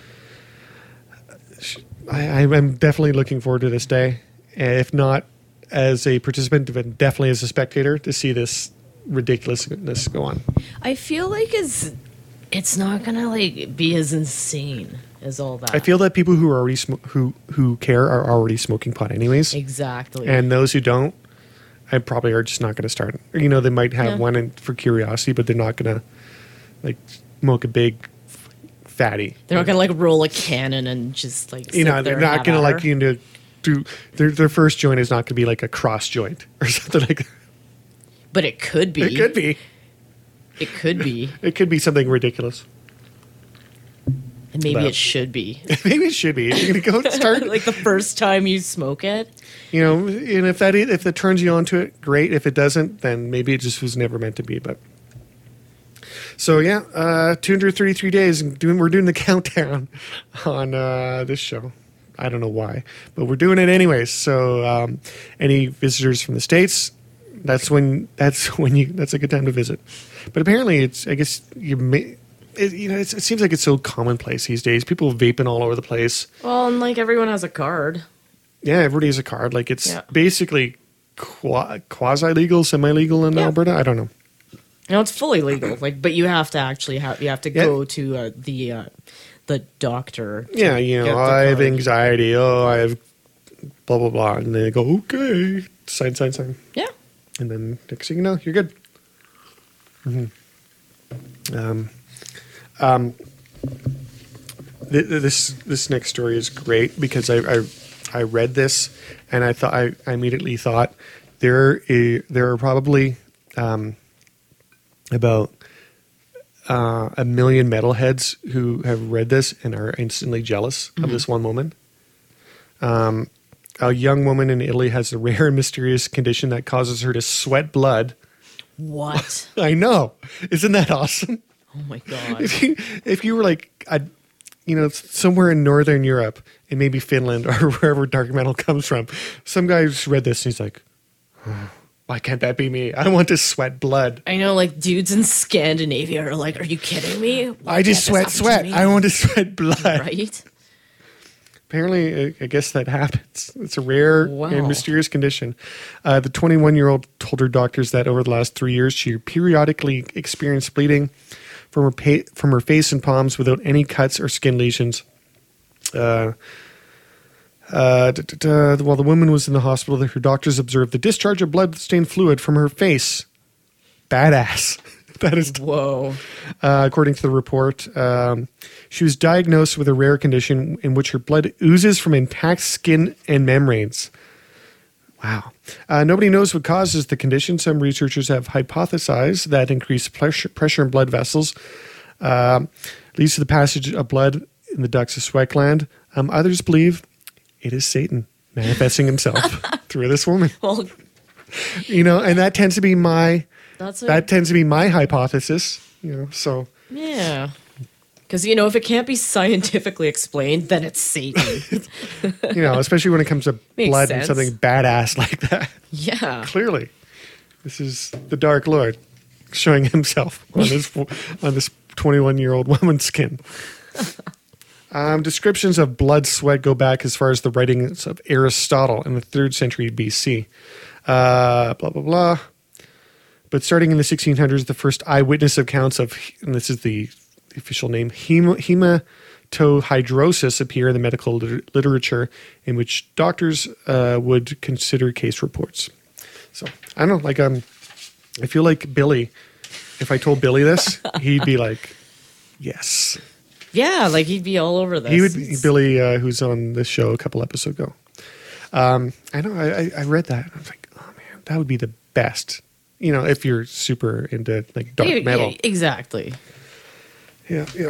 sh- I, I'm definitely looking forward to this day, if not as a participant, but definitely as a spectator to see this ridiculousness go on. I feel like it's it's not gonna like be as insane as all that. I feel that people who are already sm- who who care are already smoking pot anyways. exactly. And those who don't, I probably are just not going to start. Or, you know, they might have Yeah. one in, for curiosity, but they're not going to like smoke a big f- fatty. they're not gonna like roll a cannon and just like You sit know, there they're and not have going to at like her. you know do their their first joint is not going to be like a cross joint or something like that. But it could be. It could be. It could be. It could be something ridiculous. And maybe But- it should be. Maybe it should be. If you're gonna go start, Like the first time you smoke it. you know, and if that if that turns you onto it, great. If it doesn't, then maybe it just was never meant to be. But so yeah, uh, two hundred thirty-three days, and doing we're doing the countdown on uh, this show. I don't know why, but we're doing it anyways. So um, any visitors from the States, that's when that's when you that's a good time to visit. But apparently, it's I guess you may. It, you know, it's, it seems like it's so commonplace these days. People vaping all over the place. Well, and like everyone has a card. Yeah, everybody has a card. Like it's Yeah. basically qua- quasi-legal, semi-legal in Yeah. Alberta. I don't know. You know, it's fully legal. Like, but you have to actually have you have to Yeah. go to uh, the uh, the doctor. to Yeah, you get know, the I have card. anxiety. Oh, I have blah blah blah, and they go, okay, sign, sign, sign, Yeah. and then next thing you know, you're good. Mm-hmm. Um, um, th- th- this this next story is great because I I, I read this and I thought I, I immediately thought there i- there are probably um, about uh, a million metalheads who have read this and are instantly jealous of this one woman. Um, a young woman in Italy has a rare and mysterious condition that causes her to sweat blood. What? I know. Isn't that awesome? Oh my god. If you, if you were like, a, you know, somewhere in Northern Europe, and maybe Finland or wherever dark metal comes from, some guy just read this and he's like, oh, why can't that be me? I want to sweat blood. I know, like dudes in Scandinavia are like, "Are you kidding me? Why I just can't sweat, this happen to sweat. me?" I want to sweat blood. Right? Apparently, I- I guess that happens. It's a rare Wow. and mysterious condition. Uh, the twenty-one-year-old told her doctors that over the last three years, she periodically experienced bleeding from her pa- from her face and palms without any cuts or skin lesions. Uh, uh, da, da, da, while the woman was in the hospital, her doctors observed the discharge of blood-stained fluid from her face. Badass. That is Whoa. uh, according to the report. Um, she was diagnosed with a rare condition in which her blood oozes from intact skin and membranes. Wow. Uh, nobody knows what causes the condition. Some researchers have hypothesized that increased pressure, pressure in blood vessels um, leads to the passage of blood in the ducts of sweat gland. Um, others believe it is Satan manifesting himself through this woman. Well, You know, and that tends to be my that's a, that tends to be my hypothesis. You know, so. yeah. Because you know, if it can't be scientifically explained, then it's Satan. You know, especially when it comes to Makes blood and sense. something badass like that. Yeah. Clearly, this is the Dark Lord showing himself on this on this twenty-one-year-old woman's skin. Um, descriptions of blood sweat go back as far as the writings of Aristotle in the third century B C. Uh, blah blah blah. But starting in the sixteen hundreds, the first eyewitness accounts of, and this is the official name, hem- hematohydrosis appear in the medical liter- literature, in which doctors uh, would consider case reports. So I don't know, like um, I feel like Billy. If I told Billy this, he'd be like, "Yes." Yeah, like he'd be all over this. He would be Billy, uh, who's on this show a couple episodes ago. Um, I know. I, I- I read that. I was like, "Oh man, that would be the best." You know, if you're super into like dark Yeah, metal. yeah, exactly. Yeah, yeah.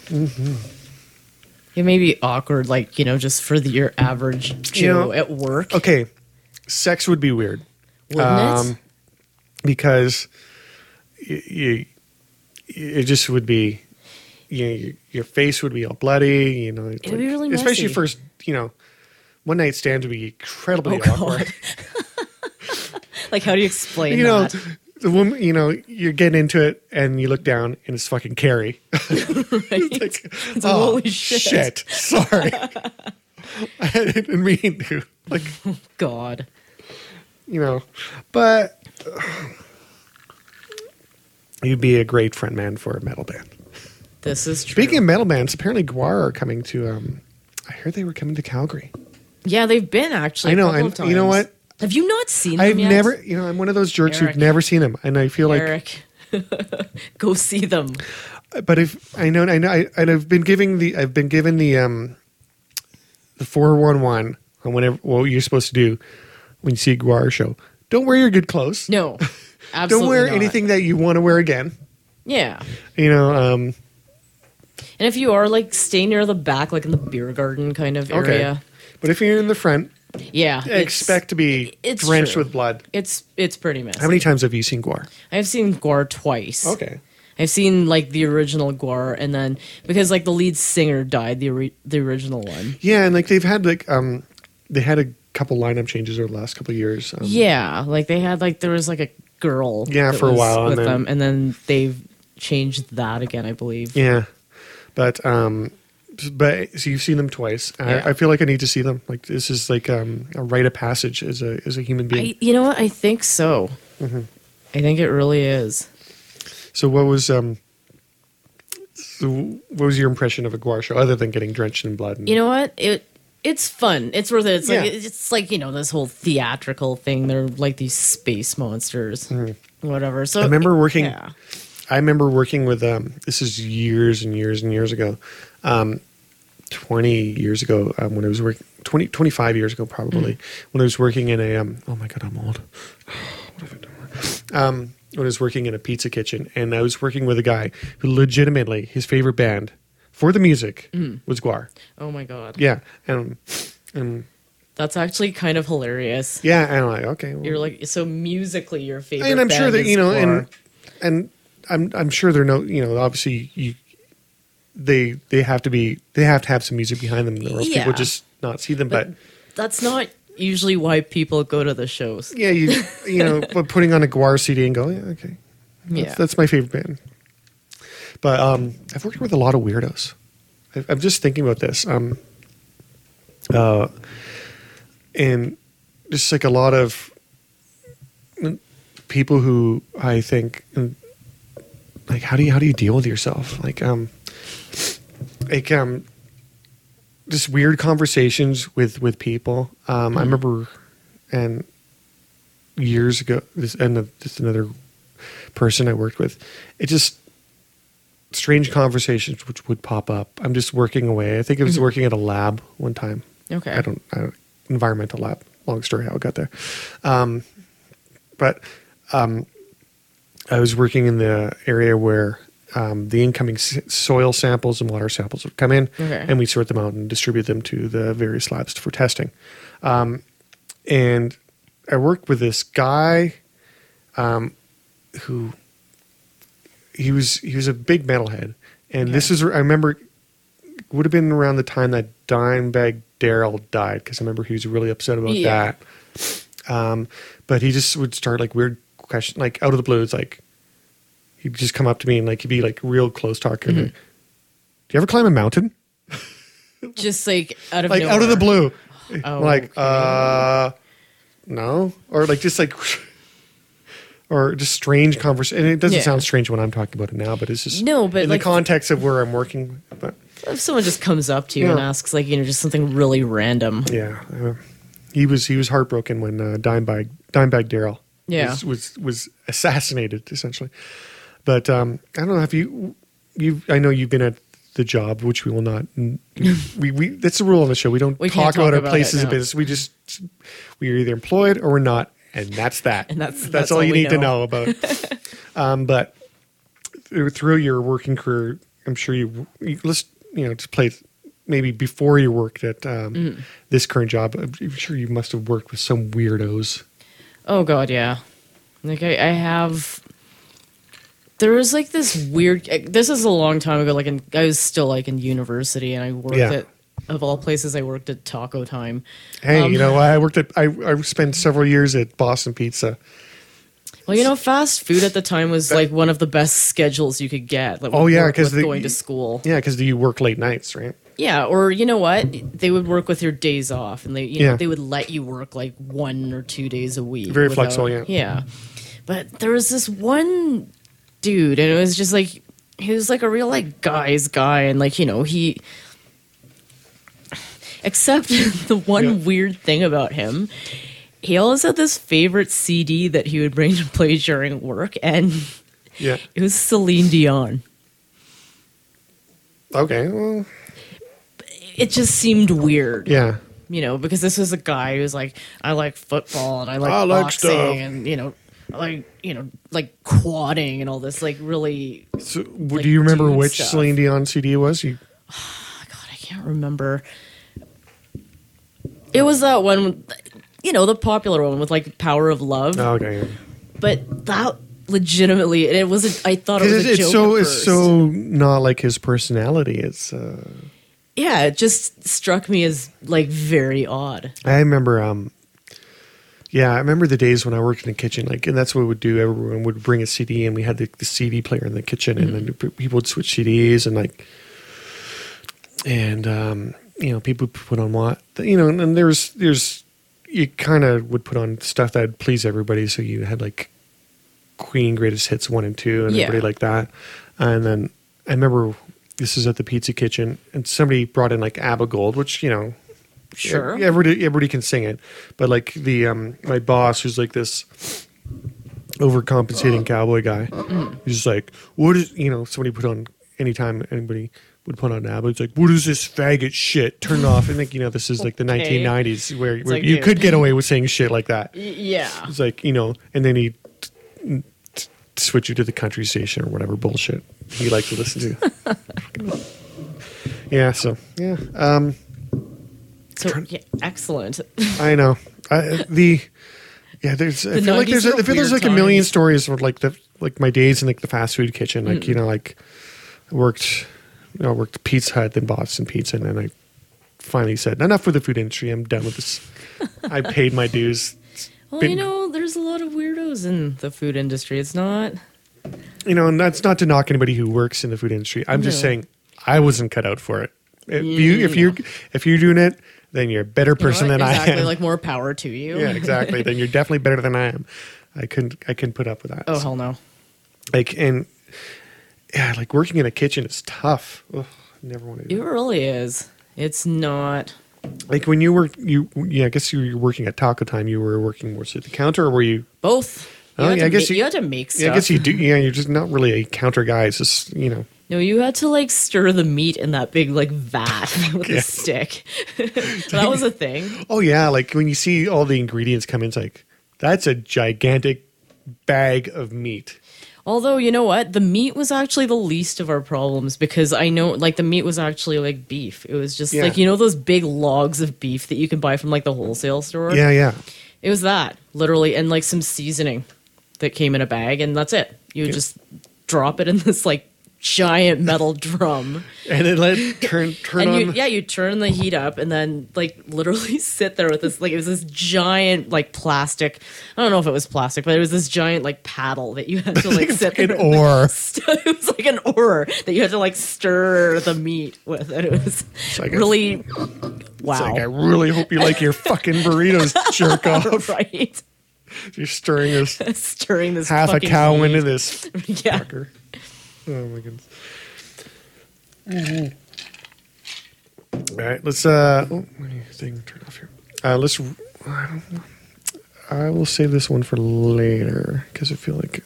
It may be awkward, like, you know, just for the, your average Joe You know, at work. Okay, sex would be weird. Wouldn't Um, it? Because y- you, it just would be, you know, your, your face would be all bloody, you know. It would be really especially messy. first, you know, one night stands would be incredibly Oh, awkward. God. Like, how do you explain You know, that? the woman, you know, you're getting into it and you look down and it's fucking Carrie. Right? Like, It's oh, holy shit. shit. Sorry. I didn't mean to. Like, God. you know, but uh, you'd be a great front man for a metal band. This is true. Speaking of metal bands, apparently Gwar are coming to, um, I heard they were coming to Calgary. Yeah, they've been actually. I know, A couple and of times. you know what? Have you not seen them I've yet? never, you know, I'm one of those jerks Eric. who've never seen them. And I feel like, Eric, go see them. but if I know, I know, I, and I've been giving the, I've been given the, um, the four one one on whenever, what you're supposed to do when you see a Gwar show. Don't wear your good clothes. No, absolutely Don't wear not. anything that you want to wear again. Yeah, You know, um, And if you are like stay near the back, like in the beer garden kind of area. Okay. But if you're in the front, Yeah. it's- expect to be it's drenched true. with blood. It's it's pretty messy. How many times have you seen Gwar? I've seen Gwar twice. Okay. I've seen like the original Gwar, and then because like the lead singer died, the ori- the original one. Yeah, and like they've had like um, they had a couple lineup changes over the last couple of years. Um, Yeah, like they had like there was like a girl. Yeah, that for a was while, with and then- them, and then they've changed that again, I believe. Yeah, but um, but so you've seen them twice. Yeah. I, I feel like I need to see them. Like this is like um, a rite of passage as a as a human being. I, you know what? I think so. Mm-hmm. I think it really is. So what was um, so what was your impression of a Gwar show other than getting drenched in blood? And, You know what? It it's fun. It's worth it. It's like Yeah. it's like you know this whole theatrical thing. They're like these space monsters, whatever. So Mm-hmm. I remember working. Yeah. I remember working with um, this is years and years and years ago, um, twenty years ago um, when I was working twenty, twenty-five years ago probably when I was working in a um, oh my god I'm old. What have I done? Um, when I was working in a pizza kitchen, and I was working with a guy who legitimately his favorite band for the music was Gwar. Oh my god. Yeah, and and That's actually kind of hilarious. yeah, and I'm like okay, well, You're like so musically your favorite. and I'm sure band that is you know, Gwar. and and I'm I'm sure they're no, you know, obviously you they they have to be they have to have some music behind them, or else Yeah. people just not see them. But, But that's not usually why people go to the shows. yeah, you you know, but putting on a Gwar C D and go, yeah, okay, that's, Yeah. that's my favorite band. But um, I've worked with a lot of weirdos. I, I'm just thinking about this. Um, uh, and just like a lot of people who I think, like, how do you how do you deal with yourself? Like, um, like um, just weird conversations with with people. Um, I remember, and years ago, this and the, just another person I worked with, it just strange conversations which would pop up. I'm just working away. I think I was working at a lab one time. Okay. I don't, I don't environmental lab. Long story how it got there. Um, but um, I was working in the area where um, the incoming s- soil samples and water samples would come in, Okay. and we sort them out and distribute them to the various labs for testing. Um, and I worked with this guy um, who he was he was a big metalhead, and this is I remember it would have been around the time that Dimebag Daryl died, because I remember he was really upset about Yeah. that. Um, but he just would start like weird questions, like out of the blue. It's like he'd just come up to me and like he'd be like real close talking. Mm-hmm. Like, do you ever climb a mountain? Just like out of Like nowhere. out of the blue. Oh, like okay. uh, no, or like just like. Or just strange conversation. And it doesn't Yeah. sound strange when I'm talking about it now, but it's just No, but in like- the context of where I'm working. But If someone just comes up to you and Yeah. asks, like, you know, just something really random. yeah, uh, he was he was heartbroken when uh, Dimebag Dimebag Daryl Yeah. was, was was assassinated essentially. But um, I don't know if you you I know you've been at the job, which we will not. we we that's the rule on the show. We don't We talk, can't talk about our about places it, of no. business. We just we're either employed or we're not, and that's that. And that's- that's, that's all, all you we need to know. know about. um, but through your working career, I'm sure you, you let's you know just play maybe before you worked at um, Mm-hmm. this current job. I'm sure you must have worked with some weirdos. Oh god, yeah. Like I, I have. There was like this weird. This is a long time ago. Like in, I was still like in university, and I worked Yeah. at. Of all places, I worked at Taco Time. Hey, Um, you know I worked at I, I spent several years at Boston Pizza. Well, you know, fast food at the time was like one of the best schedules you could get. Like, Oh, with yeah, work 'cause with the- going to school. Yeah, because you work late nights, right? Yeah, or you know what? They would work with your days off, and they you know Yeah. they would let you work like one or two days a week. Very flexible, yeah. Yeah, but there was this one dude, and it was just like he was like a real like guy's guy, and like you know he. Except the one Yeah. weird thing about him, he always had this favorite C D that he would bring to play during work, and Yeah. it was Celine Dion. Okay. Well, It just seemed weird. yeah. You know, because this was a guy who was like, I like football and I like I like boxing stuff. and, you know, like you know, like quadding and all this, like really. So, like, do you remember dude which stuff. Celine Dion C D it was? You, God, I can't remember. It was that one, with, you know, the popular one with like "Power of Love." oh, okay. Yeah. But that legitimately, and it wasn't. I thought it was a it's joke. so at it's first. so not like his personality. It's. Uh, Yeah, it just struck me as like very odd. I remember. Um, yeah, I remember the days when I worked in the kitchen. Like, and that's what we would do. Everyone would bring a C D, and we had the, the C D player in the kitchen, and then people would switch C Ds, and like, and um, you know, people would put on what you know, and there's there's you kind of would put on stuff that would please everybody. So you had like Queen Greatest Hits one and two, and Yeah. everybody like that. And then I remember this is at the Pizza Kitchen, and somebody brought in like ABBA Gold, which you know, Sure. everybody everybody can sing it, but like the um my boss, who's like this overcompensating cowboy guy, he's just like, what is you know somebody put on anytime anybody would put on ABBA, it's like, what is this faggot shit? Turn it off. I think you know this is like the Okay. nineteen nineties where, where like, you dude. could get away with saying shit like that. Y- Yeah. It's like, you know, and then he t- t- switch you to the country station or whatever bullshit he liked to listen to. yeah, so yeah, um, So yeah, excellent. I know I, the yeah. There's I The feel like there's a, nineties I feel were there's weird like a million times. stories of like the like my days in like the fast food kitchen. Like you know, like I worked, you know, I worked Pizza Hut, then Boston Pizza, and then I finally said enough with the food industry. I'm done with this. I paid my dues. Well, Been- you know, there's a lot of weirdos in the food industry. It's not. You know, and that's not to knock anybody who works in the food industry. I'm just No. saying I wasn't cut out for it. If you if you if you're doing it, then you're a better you know person what? than exactly, I am. Like more power to you. yeah, exactly. Then you're definitely better than I am. I couldn't I couldn't put up with that. Oh hell no. Like and yeah, like working in a kitchen is tough. Ugh, I never want to It do that. really is. It's not. Like when you work you yeah, I guess you were working at Taco Time, you were working more at the counter or were you Both. You, Oh, had, yeah, to I guess ma- you- you had to make stuff. yeah, I guess you do yeah, you're just not really a counter guy. It's just you know No, you had to like stir the meat in that big like vat with Yeah. a stick. That was a thing. oh yeah, like when you see all the ingredients come in, it's like that's a gigantic bag of meat. Although, you know what? The meat was actually the least of our problems because I know, like, the meat was actually like beef. It was just Yeah. like, you know, those big logs of beef that you can buy from like the wholesale store? Yeah, yeah. It was that, literally, and like some seasoning that came in a bag, and that's it. You would Yeah. just drop it in this like giant metal drum. And then let it turn turn And on. you, yeah, you turn the heat up and then like literally sit there with this, like, it was this giant like plastic, I don't know if it was plastic, but it was this giant like paddle that you had to like sit an there and, oar. like, st- it was like an oar that you had to like stir the meat with. And it was like a- really, It's wow. like I really hope you like your fucking burritos, jerk off. Right. You're stirring this Stirring this half a fucking cow meat. into this Yeah. fucker. Oh my goodness. Mhm. All right, let's uh oh, my thing turn off here. Uh let's I don't know. I will save this one for later because I feel like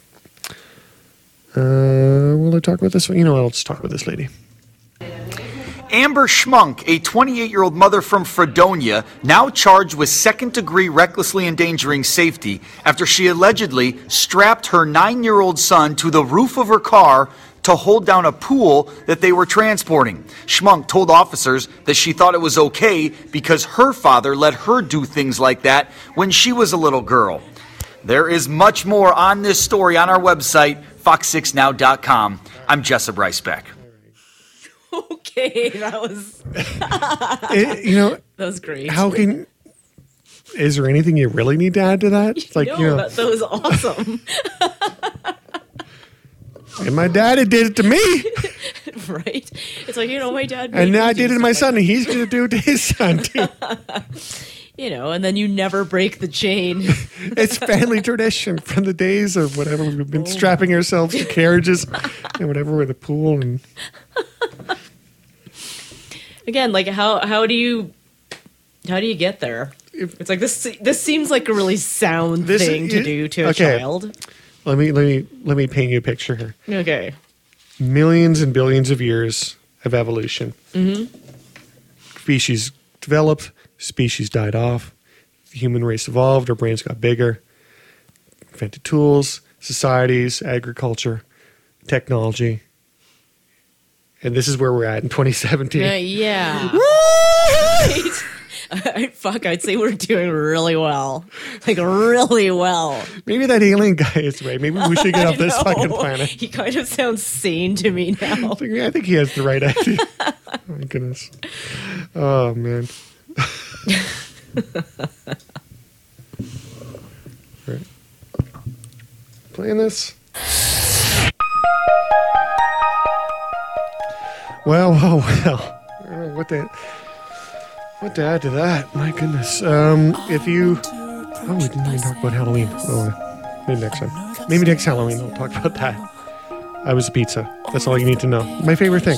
uh will I talk about this one? You know what, I'll just talk about this lady. Amber Schmunk, a twenty-eight-year-old mother from Fredonia, now charged with second-degree recklessly endangering safety after she allegedly strapped her nine-year-old son to the roof of her car to hold down a pool that they were transporting. Schmunk told officers that she thought it was okay because her father let her do things like that when she was a little girl. There is much more on this story on our website, fox six now dot com. I'm Jessup Ricebeck. Okay, that was It- you know, that was great. how can is there anything you really need to add to that? It's like, no, you know, that, that was awesome. and my daddy did it to me. Right? It's like, you know, my dad. And made now me I do did it to stuff my like son, and he's gonna do it to his son too. that, you know, and then you never break the chain. It's family tradition from the days of whatever we've been strapping ourselves to carriages and whatever with a pool and Again, like how how do you how do you get there? If- It's like this. This seems like a really sound This- thing to it- do to a okay. child. let me let me let me paint you a picture here. Okay. Millions and billions of years of evolution. Mm-hmm. Species developed, species died off, the human race evolved, our brains got bigger. invented tools, societies, agriculture, technology. And this is where we're at in twenty seventeen. Uh, yeah. I, fuck, I'd say we're doing really well. Like, really well. Maybe that alien guy is right. Maybe we should get off this fucking planet. He kind of sounds sane to me now. I think, I think he has the right idea. Oh, my goodness. Oh, man. Right. Playing this. Well, well, well. I don't know what to, what to add to that. My goodness. Um, if you... Oh, we didn't even talk about Halloween. Oh, maybe next time. Maybe next Halloween we'll talk about that. I was a pizza. That's all you need to know. My favorite thing.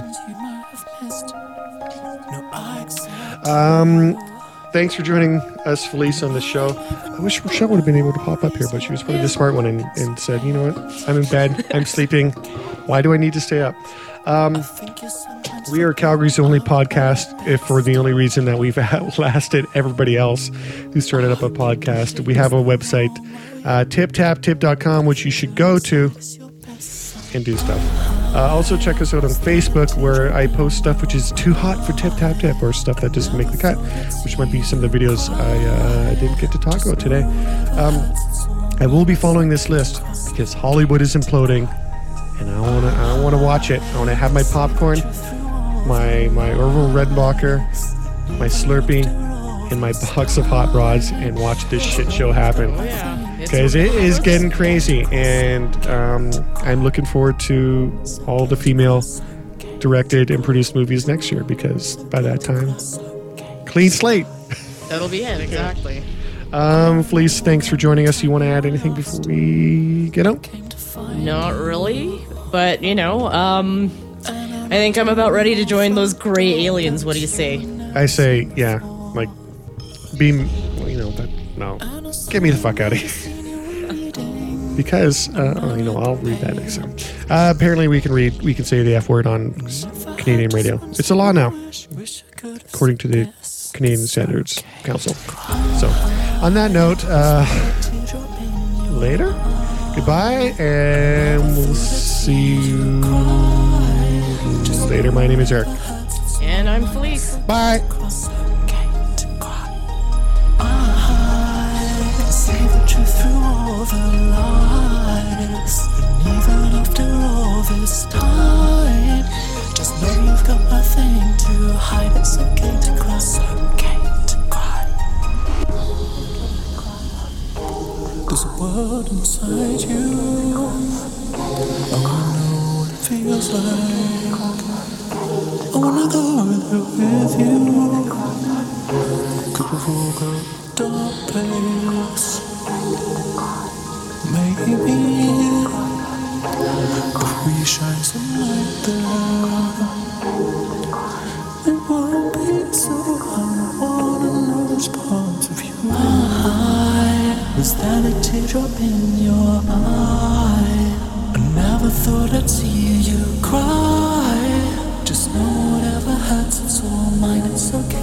Um, thanks for joining us, Felice, on the show. I wish Rochelle would have been able to pop up here, but she was probably the smart one and, and said, you know what? I'm in bed. I'm sleeping. Why do I need to stay up? Um, we are Calgary's only podcast, if for the only reason that we've outlasted everybody else who started up a podcast. We have a website, uh, tip tap tip dot com, which you should go to and do stuff. Uh, also, check us out on Facebook, where I post stuff which is too hot for Tip Tap Tip, or stuff that doesn't make the cut, which might be some of the videos I uh, didn't get to talk about today. Um, I will be following this list because Hollywood is imploding. And I wanna, I wanna watch it. I wanna have my popcorn, my my Orville Redenbacher, my Slurpee, and my box of hot rods, and watch this shit show happen. Oh, yeah. Because it is getting crazy, and um, I'm looking forward to all the female directed and produced movies next year. Because by that time, clean slate. That'll be it, exactly. Um, Felice, thanks for joining us. You want to add anything before we get out? Not really, but you know, um, I think I'm about ready to join those gray aliens. What do you say? I say, yeah, like, be, well, you know, but no, get me the fuck out of here. Because, uh, oh, you know, I'll read that next time. Uh, apparently, we can read, we can say the F word on Canadian radio. It's a law now, according to the Canadian Standards Council. So, on that note, uh, later. Goodbye, and we'll see you later. My name is Eric. And I'm Felice. Bye. I say the truth through all the lies, and even after all this time, just know you've got nothing to hide. It's okay to cry, it's okay to cry. There's a world inside you. I wanna know what it feels like. I wanna go there with you. Could we walk a dark place? Maybe if we shine some light there, it won't be so hard. I wanna know which parts of you. I was that a teardrop in your eye? I never thought I'd see you cry. Just know whatever hurts, it's all mine. It's okay.